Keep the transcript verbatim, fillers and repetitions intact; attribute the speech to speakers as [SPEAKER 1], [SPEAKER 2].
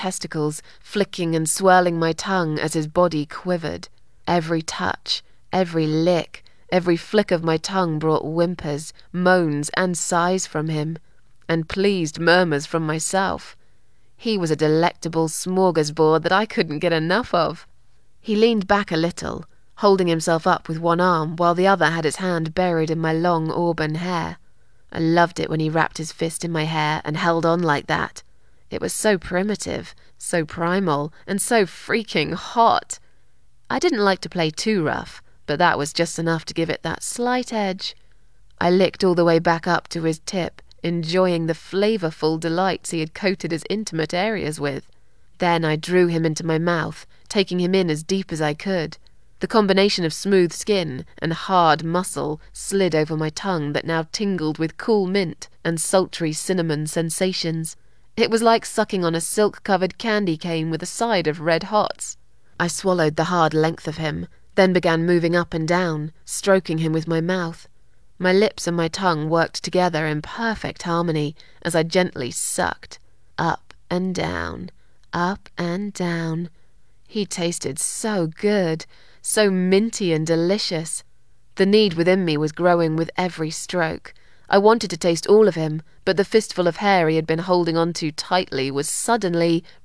[SPEAKER 1] testicles, flicking and swirling my tongue as his body quivered. Every touch, every lick, every flick of my tongue brought whimpers, moans, and sighs from him, and pleased murmurs from myself. He was a delectable smorgasbord that I couldn't get enough of. He leaned back a little, holding himself up with one arm while the other had his hand buried in my long auburn hair. I loved it when he wrapped his fist in my hair and held on like that. It was so primitive, so primal, and so freaking hot. I didn't like to play too rough, but that was just enough to give it that slight edge. I licked all the way back up to his tip, enjoying the flavorful delights he had coated his intimate areas with. Then I drew him into my mouth, taking him in as deep as I could. The combination of smooth skin and hard muscle slid over my tongue that now tingled with cool mint and sultry cinnamon sensations. It was like sucking on a silk-covered candy cane with a side of red hots. I swallowed the hard length of him, then began moving up and down, stroking him with my mouth. My lips and my tongue worked together in perfect harmony as I gently sucked. Up and down, up and down. He tasted so good, so minty and delicious. The need within me was growing with every stroke. I wanted to taste all of him, but the fistful of hair he had been holding on to tightly was suddenly